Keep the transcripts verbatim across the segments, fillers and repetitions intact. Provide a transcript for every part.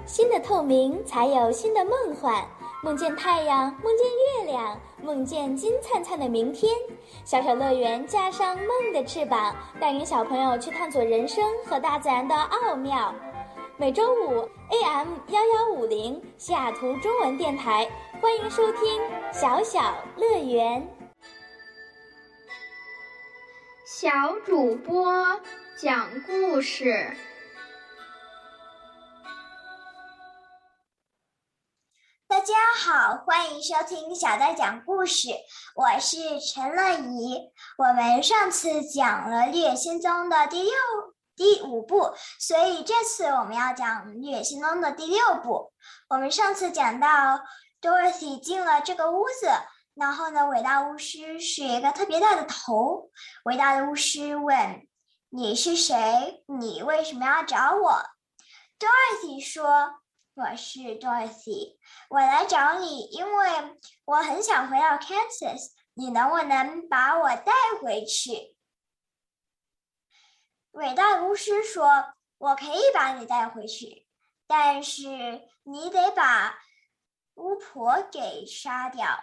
新的透明才有新的梦幻，梦见太阳，梦见月亮，梦见金灿灿的明天。小小乐园加上梦的翅膀，带领小朋友去探索人生和大自然的奥妙。每周五 A M 幺幺五零西雅图中文电台，欢迎收听小小乐园。 小主播讲故事。 大家好，欢迎收听小戴讲故事，我是陈乐怡。我们上次讲了《绿野仙踪》的第六、第五部，所以这次我们要讲《绿野仙踪》的第六部。我们上次讲到 Dorothy 进了这个屋子，然后呢，伟大巫师是一个特别大的头。伟大的巫师问：“你是谁？你为什么要找我？” Dorothy 说：“我是 Dorothy， 我来找你，因为我很想回到 Kansas， 你能不能把我带回去？”伟大的巫师说：“我可以把你带回去，但是你得把巫婆给杀掉。”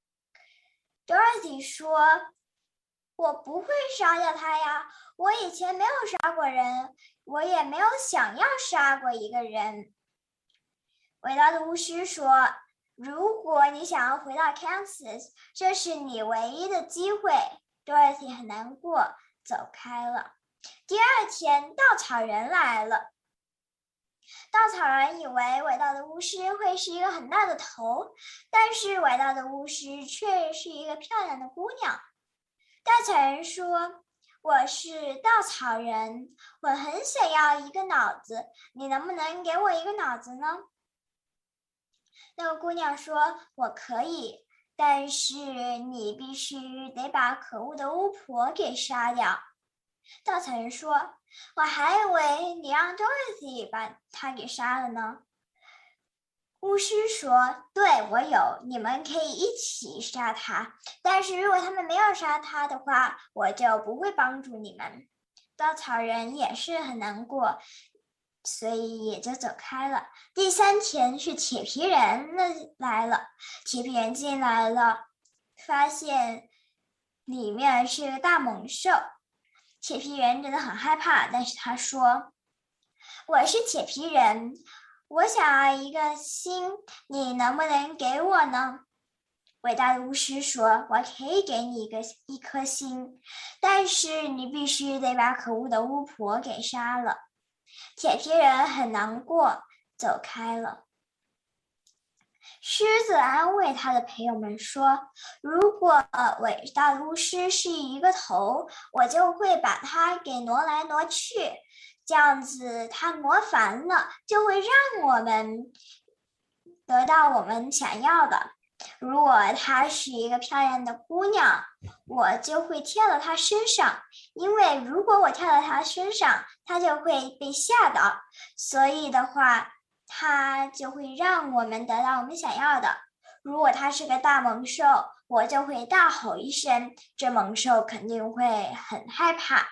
Dorothy 说：“我不会杀掉她呀，我以前没有杀过人，我也没有想要杀过一个人。”伟大的巫师说：“如果你想要回到 Kansas， 这是你唯一的机会。” Dorothy 很难过，走开了。第二天，稻草人来了。稻草人以为伟大的巫师会是一个很大的头，但是伟大的巫师却是一个漂亮的姑娘。稻草人说：“我是稻草人，我很想要一个脑子，你能不能给我一个脑子呢？”那个姑娘说：“我可以，但是你必须得把可恶的巫婆给杀掉。”稻草人说：“我还以为你让 Dorothy 把她给杀了呢。”巫师说：“对，我有，你们可以一起杀她，但是如果他们没有杀她的话，我就不会帮助你们。”稻草人也是很难过，所以也就走开了。第三天是铁皮人来了，铁皮人进来了，发现里面是个大猛兽。铁皮人真的很害怕，但是他说：“我是铁皮人，我想要一个心，你能不能给我呢？”伟大的巫师说：“我可以给你一个一颗心，但是你必须得把可恶的巫婆给杀了。”铁皮人很难过，走开了。狮子安慰他的朋友们说：“如果伟大的巫师是一个头，我就会把他给挪来挪去，这样子他挪烦了，就会让我们得到我们想要的。如果她是一个漂亮的姑娘，我就会跳到她身上，因为如果我跳到她身上，她就会被吓到，所以的话它就会让我们得到我们想要的。如果它是个大猛兽，我就会大吼一声，这猛兽肯定会很害怕。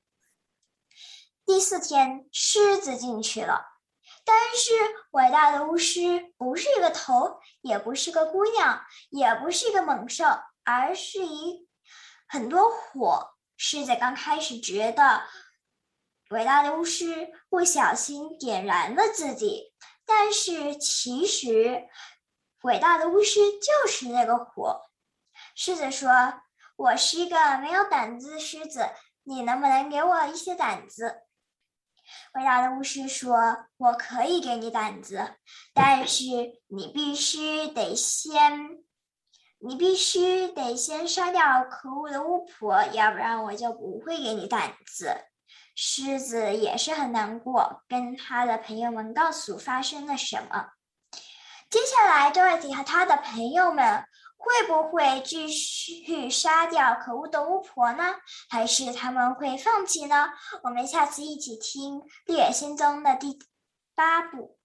第四天，狮子进去了，但是伟大的巫师不是一个头，也不是个姑娘，也不是一个猛兽，而是一很多火。狮子刚开始觉得伟大的巫师不小心点燃了自己，但是其实伟大的巫师就是那个火。狮子说：“我是一个没有胆子的狮子，你能不能给我一些胆子？”伟大的巫师说：“我可以给你胆子，但是你必须得先你必须得先杀掉可恶的巫婆，要不然我就不会给你胆子。”狮子也是很难过，跟他的朋友们告诉发生了什么。接下来 Dorothy 和他的朋友们会不会继续杀掉可恶的巫婆呢？还是他们会放弃呢？我们下次一起听《绿野仙踪》的第八部。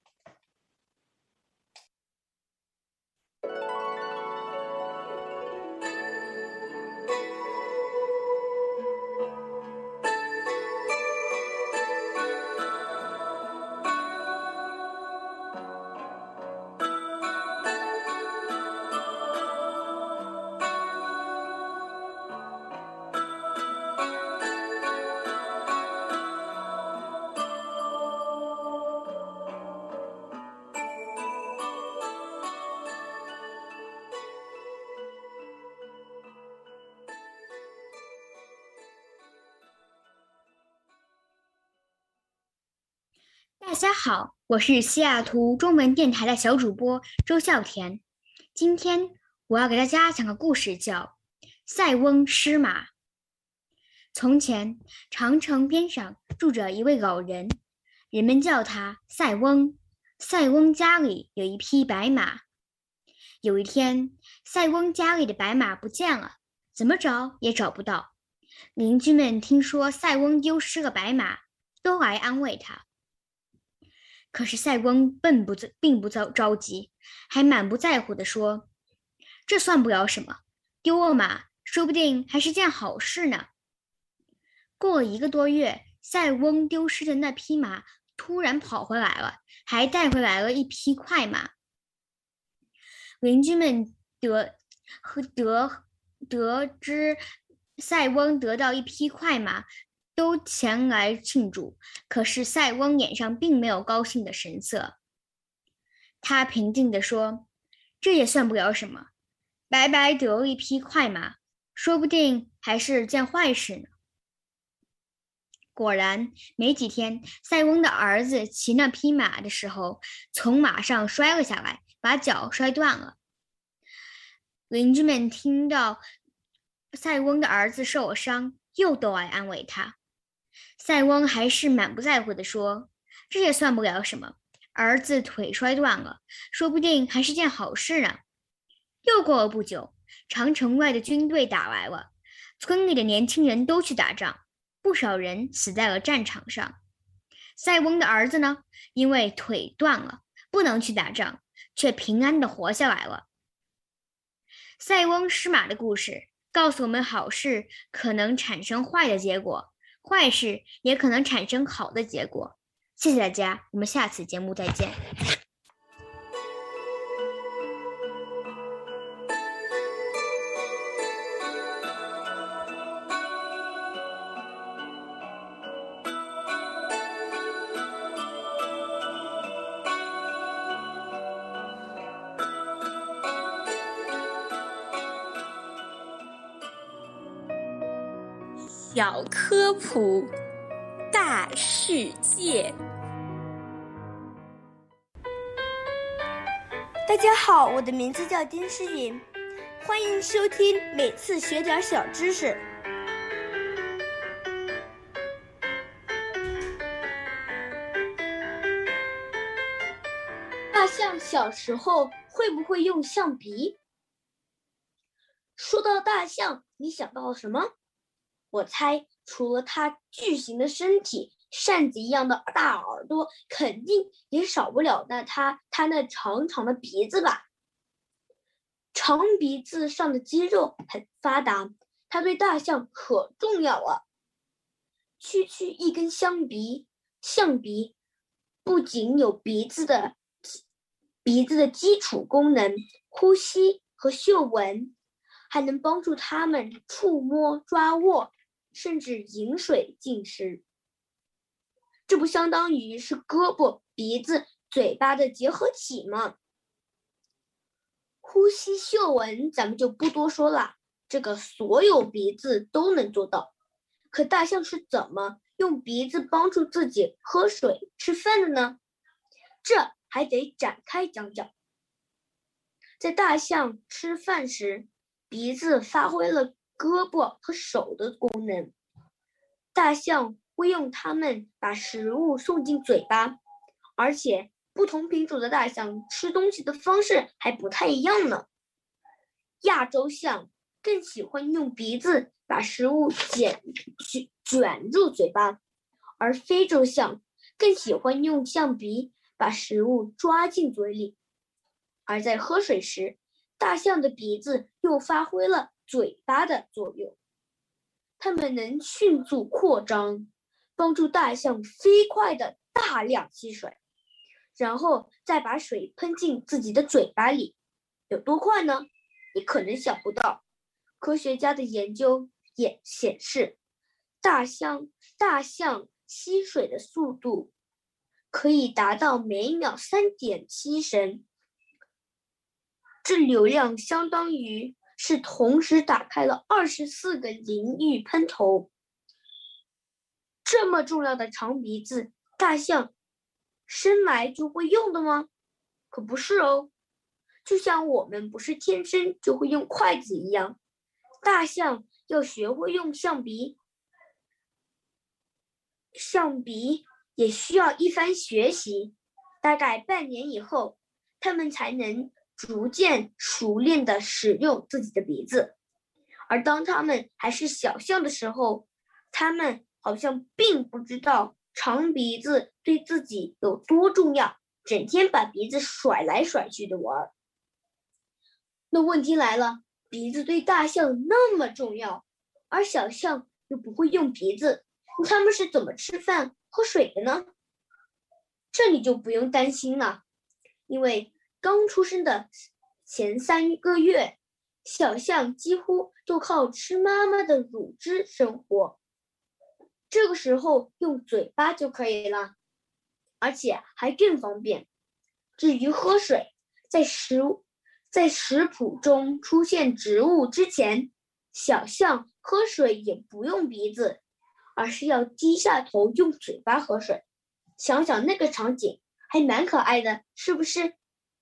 大家好，我是西雅图中文电台的小主播周孝田。今天我要给大家讲个故事，叫《塞翁失马》。从前，长城边上住着一位老人，人们叫他塞翁。塞翁家里有一匹白马。有一天，塞翁家里的白马不见了，怎么找也找不到。邻居们听说塞翁丢失了白马，都来安慰他。可是塞翁并不并不着急，还满不在乎地说：“这算不了什么，丢了马，说不定还是件好事呢。”过了一个多月，塞翁丢失的那匹马突然跑回来了，还带回来了一匹快马。邻居们得得得知塞翁得到一匹快马，都前来庆祝，可是塞翁脸上并没有高兴的神色。他平静地说：“这也算不了什么，白白得了一匹快马，说不定还是件坏事呢。”果然，没几天，塞翁的儿子骑那匹马的时候，从马上摔了下来，把脚摔断了。邻居们听到塞翁的儿子受了伤，又都来安慰他。塞翁还是满不在乎地说：“这也算不了什么，儿子腿摔断了，说不定还是件好事呢。”又过了不久，长城外的军队打来了，村里的年轻人都去打仗，不少人死在了战场上。塞翁的儿子呢，因为腿断了，不能去打仗，却平安地活下来了。塞翁失马的故事告诉我们，好事可能产生坏的结果，坏事也可能产生好的结果。谢谢大家，我们下次节目再见。 小科普，大世界。 大家好，我的名字叫丁诗颖，欢迎收听每次学点小知识。大象小时候会不会用象鼻？说到大象，你想到了什么？我猜，除了它巨型的身体、扇子一样的大耳朵，肯定也少不了那它它那长长的鼻子吧。长鼻子上的肌肉很发达，它对大象可重要了。区区一根象鼻，象鼻不仅有鼻子的鼻子的基础功能，呼吸和嗅闻，还能帮助它们触摸、抓握，甚至饮水进食。这不相当于是胳膊、鼻子、嘴巴的结合体吗？呼吸嗅闻咱们就不多说了，这个所有鼻子都能做到。可大象是怎么用鼻子帮助自己喝水、吃饭的呢？这还得展开讲讲。在大象吃饭时，鼻子发挥了胳膊和手的功能，大象会用它们把食物送进嘴巴，而且不同品种的大象吃东西的方式还不太一样呢。亚洲象更喜欢用鼻子把食物卷卷入嘴巴，而非洲象更喜欢用象鼻把食物抓进嘴里。而在喝水时，大象的鼻子又发挥了嘴巴的作用，它们能迅速扩张，帮助大象飞快地大量吸水，然后再把水喷进自己的嘴巴里。有多快呢？你可能想不到。科学家的研究也显示，大象大象吸水的速度可以达到每秒 三点七升，这流量相当于是同时打开了二十四个淋浴喷头。这么重要的长鼻子，大象生来就会用的吗？可不是哦。就像我们不是天生就会用筷子一样，大象要学会用象鼻，象鼻也需要一番学习，大概半年以后，它们才能逐渐熟练地使用自己的鼻子。而当它们还是小象的时候，它们好像并不知道长鼻子对自己有多重要，整天把鼻子甩来甩去的玩。那问题来了，鼻子对大象那么重要，而小象又不会用鼻子，它们是怎么吃饭喝水的呢？这里就不用担心了，因为刚出生的前三个月，小象几乎都靠吃妈妈的乳汁生活，这个时候用嘴巴就可以了，而且还更方便。至于喝水，在食物在食谱中出现植物之前，小象喝水也不用鼻子，而是要低下头用嘴巴喝水。想想那个场景还蛮可爱的，是不是？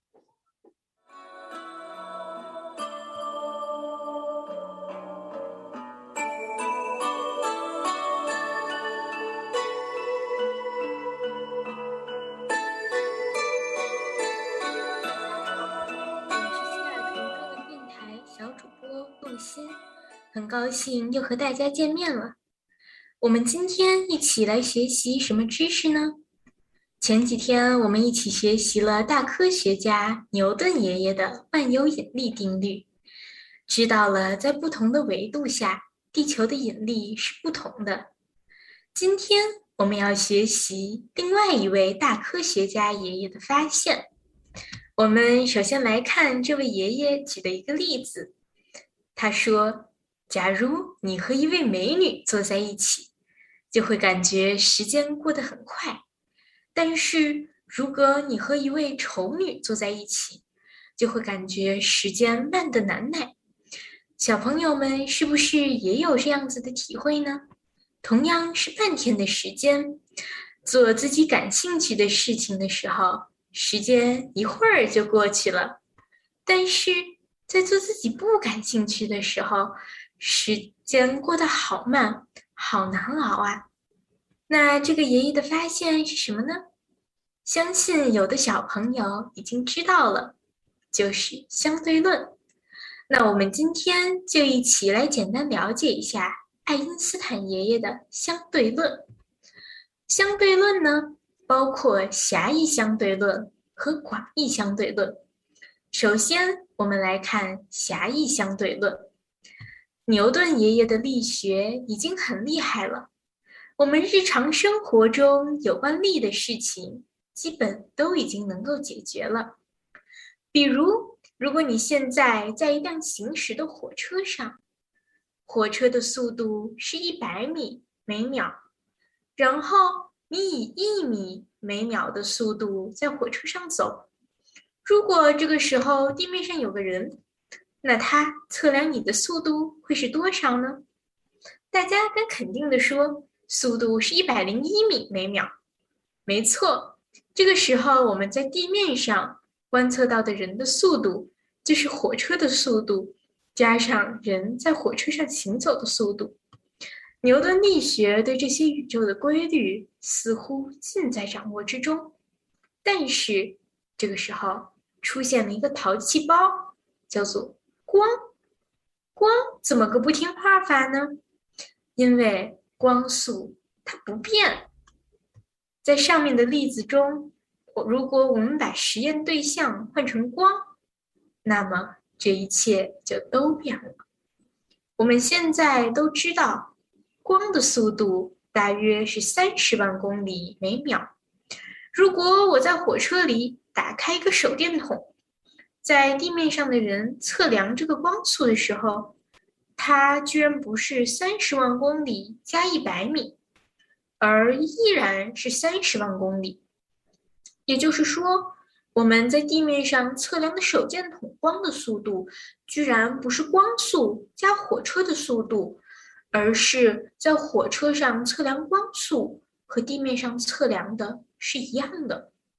很高兴又和大家见面了。我们今天一起来学习什么知识呢？前几天我们一起学习了大科学家牛顿爷爷的万有引力定律，知道了在不同的维度下，地球的引力是不同的。今天我们要学习另外一位大科学家爷爷的发现。我们首先来看这位爷爷举的一个例子。他说，假如你和一位美女坐在一起，就会感觉时间过得很快。但是如果你和一位丑女坐在一起，就会感觉时间慢得难耐。小朋友们是不是也有这样子的体会呢？同样是半天的时间，做自己感兴趣的事情的时候，时间一会儿就过去了。但是在做自己不感兴趣的时候，时间过得好慢，好难熬啊。那这个爷爷的发现是什么呢？相信有的小朋友已经知道了，就是相对论。那我们今天就一起来简单了解一下爱因斯坦爷爷的相对论。相对论呢，包括狭义相对论和广义相对论。首先我们来看狭义相对论。牛顿爷爷的力学已经很厉害了，我们日常生活中有关力的事情基本都已经能够解决了。比如，如果你现在在一辆行驶的火车上，火车的速度是一百米每秒，然后你以一米每秒的速度在火车上走。如果这个时候地面上有个人，那他测量你的速度会是多少呢？大家敢肯定地说，速度是一百零一米每秒。没错，这个时候我们在地面上观测到的人的速度，就是火车的速度加上人在火车上行走的速度。牛顿力学对这些宇宙的规律似乎尽在掌握之中，但是这个时候出现了一个淘气包，叫做光。光怎么个不听话法呢？因为光速它不变。在上面的例子中，如果我们把实验对象换成光，那么这一切就都变了。我们现在都知道，光的速度大约是三十万公里每秒。如果我在火车里打开一个手电筒，在地面上的人测量这个光速的时候，它居然不是三十万公里加一百米，而依然是三十万公里。也就是说，我们在地面上测量的手电筒光的速度，居然不是光速加火车的速度，而是在火车上测量光速和地面上测量的是一样的。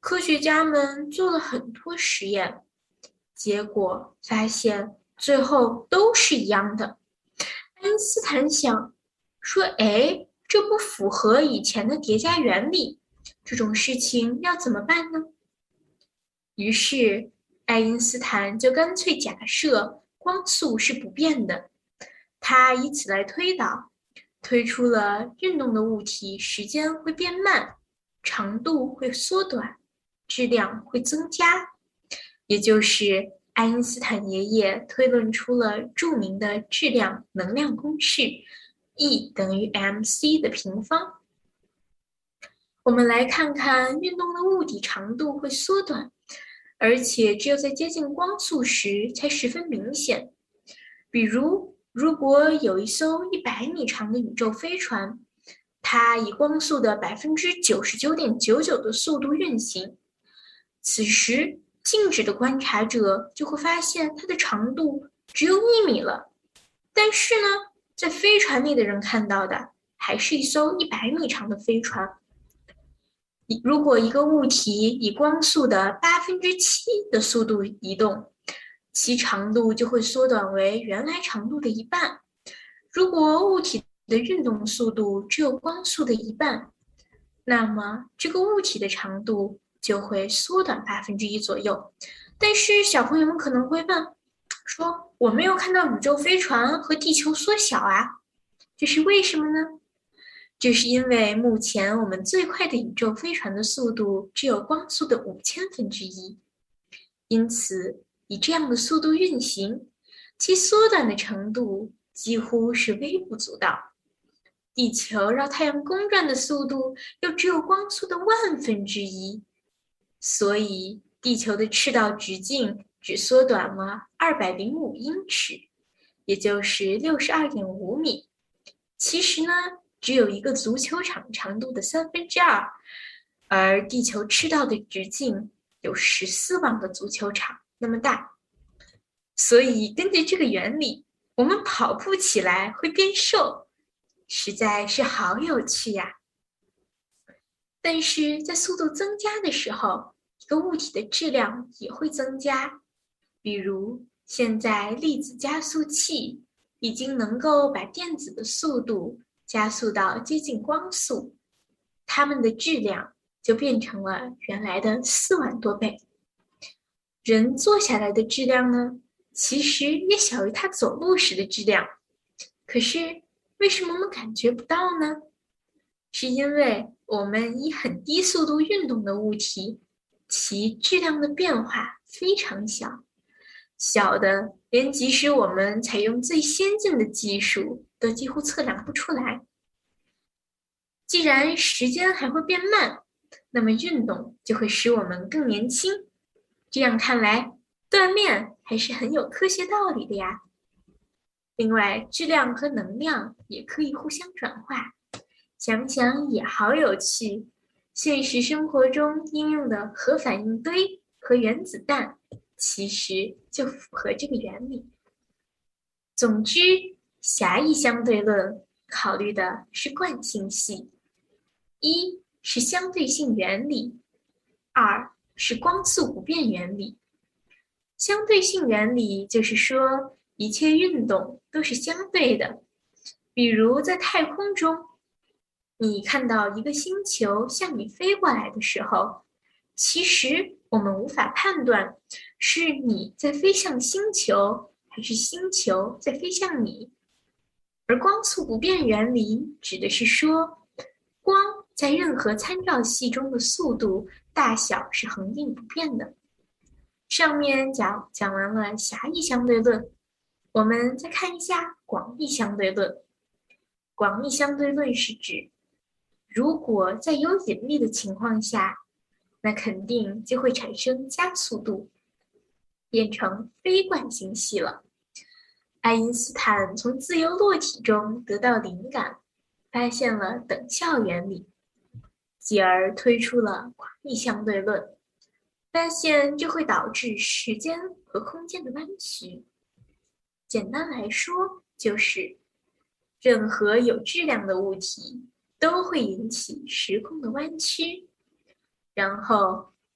科学家们做了很多实验，结果发现最后都是一样的。爱因斯坦想说，哎，这不符合以前的叠加原理，这种事情要怎么办呢？于是爱因斯坦就干脆假设光速是不变的，他以此来推导，推出了运动的物体时间会变慢，长度会缩短，质量会增加，也就是爱因斯坦爷爷推论出了著名的质量能量公式 E 等于 mc 的平方。我们来看看运动的物体长度会缩短，而且只有在接近光速时才十分明显。比如，如果有一艘一百米长的宇宙飞船，它以光速的 百分之九十九点九九 的速度运行，此时静止的观察者就会发现它的长度只有一米了。但是呢，在飞船里的人看到的还是一艘一百米长的飞船。如果一个物体以光速的八分之七的速度移动，其长度就会缩短为原来长度的一半。如果物体的运动速度只有光速的一半，那么这个物体的长度就会缩短八分之一左右。但是小朋友们可能会问，说我没有看到宇宙飞船和地球缩小啊，这是为什么呢？这是因为目前我们最快的宇宙飞船的速度只有光速的五千分之一，因此以这样的速度运行，其缩短的程度几乎是微不足道。地球绕太阳公转的速度又只有光速的万分之一，所以地球的赤道直径只缩短了二百零五英尺，也就是六十二点五米。其实呢，只有一个足球场长度的三分之二，而地球赤道的直径有十四万个足球场那么大。所以根据这个原理，我们跑步起来会变瘦，实在是好有趣呀。但是在速度增加的时候，一个物体的质量也会增加。比如现在粒子加速器已经能够把电子的速度加速到接近光速，它们的质量就变成了原来的四万多倍。人坐下来的质量呢，其实也小于他走路时的质量。可是为什么我们感觉不到呢？是因为我们以很低速度运动的物体，其质量的变化非常小，小的连即使我们采用最先进的技术都几乎测量不出来。既然时间还会变慢，那么运动就会使我们更年轻。这样看来，锻炼还是很有科学道理的呀。另外，质量和能量也可以互相转化，想想也好有趣。现实生活中应用的核反应堆和原子弹，其实就符合这个原理。总之，狭义相对论考虑的是惯性系，一是相对性原理，二是光速不变原理。相对性原理就是说，一切运动都是相对的。比如在太空中，你看到一个星球向你飞过来的时候，其实我们无法判断是你在飞向星球，还是星球在飞向你。而光速不变原理指的是说，光在任何参照系中的速度大小是恒定不变的。上面讲讲完了狭义相对论，我们再看一下广义相对论。广义相对论是指，如果在有引力的情况下，那肯定就会产生加速度，变成非惯性系了。爱因斯坦从自由落体中得到灵感，发现了等效原理，继而推出了广义相对论，发现这会导致时间和空间的弯曲。简单来说，就是任何有质量的物体都会引起时空的弯曲，然后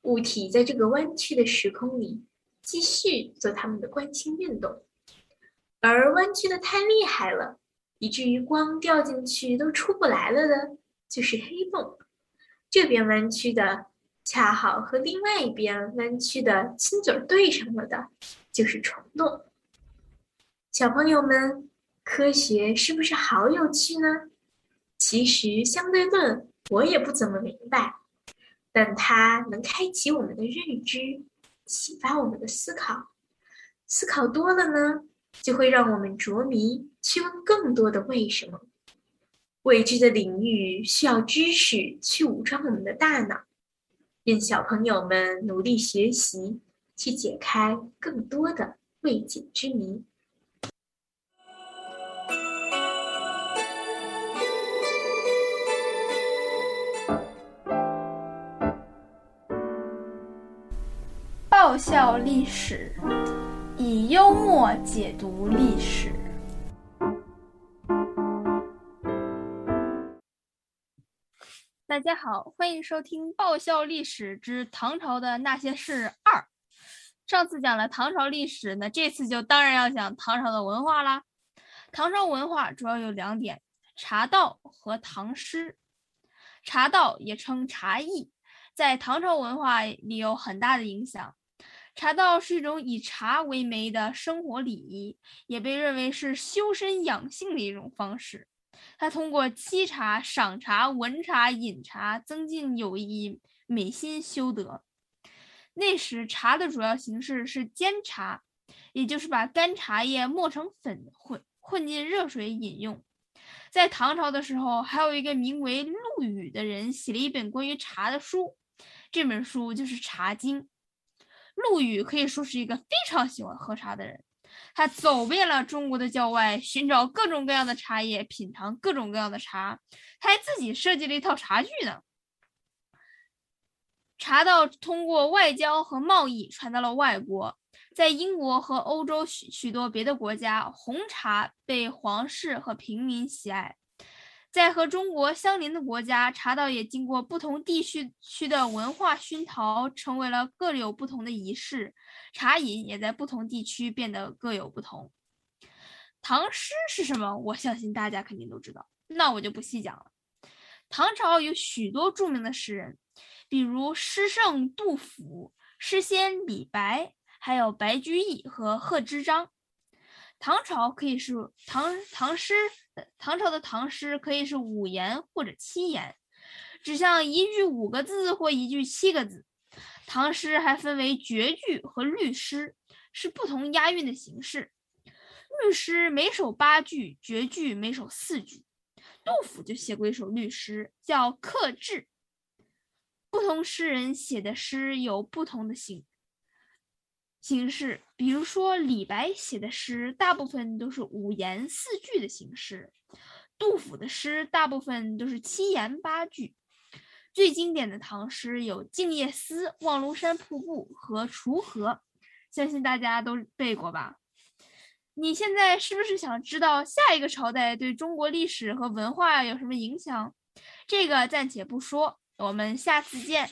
物体在这个弯曲的时空里继续做它们的惯性运动，而弯曲的太厉害了，以至于光掉进去都出不来了的，就是黑洞。这边弯曲的恰好和另外一边弯曲的亲嘴对上了的，就是虫洞。小朋友们，科学是不是好有趣呢？其实相对论我也不怎么明白，但它能开启我们的认知，启发我们的思考。思考多了呢，就会让我们着迷，去问更多的为什么。未知的领域需要知识去武装我们的大脑，愿小朋友们努力学习，去解开更多的未解之谜。 爆笑历史，以幽默解读历史。大家好，欢迎收听《爆笑历史之唐朝的那些事二》。上次讲了唐朝历史，那这次就当然要讲唐朝的文化啦。唐朝文化主要有两点：茶道和唐诗。茶道也称茶艺，在唐朝文化里有很大的影响。茶道是一种以茶为媒的生活礼仪，也被认为是修身养性的一种方式。它通过沏茶、赏茶、闻茶、饮茶，增进友谊，美心修德。那时茶的主要形式是煎茶，也就是把干茶叶磨成粉混混进热水饮用。在唐朝的时候，还有一个名为陆羽的人写了一本关于茶的书，这本书就是《茶经》。陆羽可以说是一个非常喜欢喝茶的人，他走遍了中国的郊外，寻找各种各样的茶叶，品尝各种各样的茶，他还自己设计了一套茶具呢。茶道通过外交和贸易传到了外国，在英国和欧洲许许多别的国家，红茶被皇室和平民喜爱。在和中国相邻的国家，茶道也经过不同地区的文化熏陶，成为了各有不同的仪式。茶饮也在不同地区变得各有不同。唐诗是什么？我相信大家肯定都知道，那我就不细讲了。唐朝有许多著名的诗人，比如诗圣杜甫、诗仙李白，还有白居易和贺知章。唐朝可以是唐唐诗，唐朝的唐诗可以是五言或者七言，指向一句五个字或一句七个字。唐诗还分为绝句和律诗，是不同押韵的形式。律诗每首八句，绝句每首四句。杜甫就写过一首律诗，叫《客至》。不同诗人写的诗有不同的形形式，比如说李白写的诗大部分都是五言四句的形式，杜甫的诗大部分都是七言八句。最经典的唐诗有《静夜思》《望庐山瀑布》和《锄禾》，相信大家都背过吧。你现在是不是想知道下一个朝代对中国历史和文化有什么影响？这个暂且不说，我们下次见。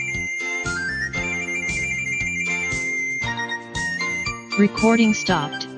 Recording stopped.